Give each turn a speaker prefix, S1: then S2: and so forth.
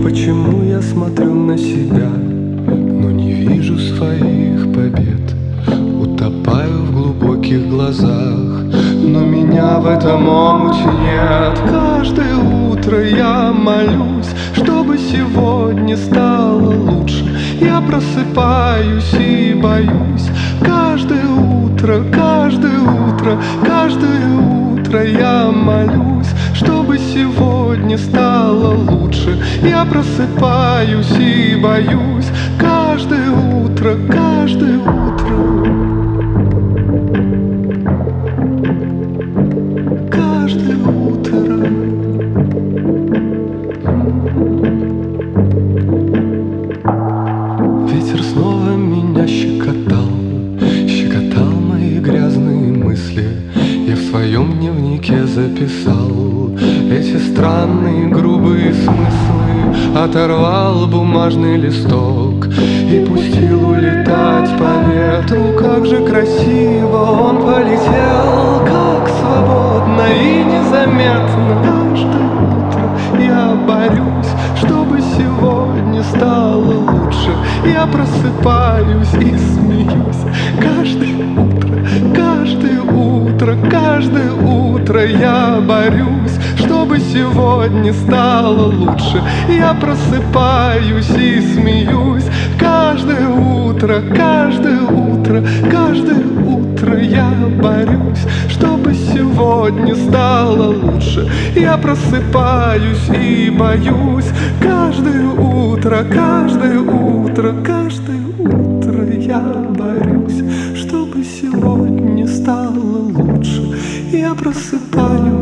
S1: Почему я смотрю на себя, но не вижу своих побед? Утопаю в глубоких глазах, но меня в этом омуте нет. Каждое утро я молюсь, чтобы сегодня стало лучше. Я просыпаюсь и боюсь. Каждое утро, каждое утро, каждое утро я молюсь, чтобы сегодня стало лучше. Я просыпаюсь и боюсь. Каждое утро, каждое утро, каждое утро. Ветер снова меня щекотал, щекотал мои грязные мысли. Я в своем дневнике записал эти странные грубые смыслы. Оторвал бумажный листок и пустил улетать по ветру. Как же красиво он полетел, как свободно и незаметно. Каждое утро я борюсь, чтобы сегодня стало лучше. Я просыпаюсь и смеюсь. Каждое утро, каждое утро, каждое утро я борюсь, чтобы сегодня стало лучше. Я просыпаюсь и смеюсь. Каждое утро, каждое утро, каждое утро я борюсь, чтобы сегодня стало лучше. Я просыпаюсь и боюсь. Каждое утро, каждое утро, каждое утро я борюсь, чтобы сегодня стало лучше. Я просыпаюсь.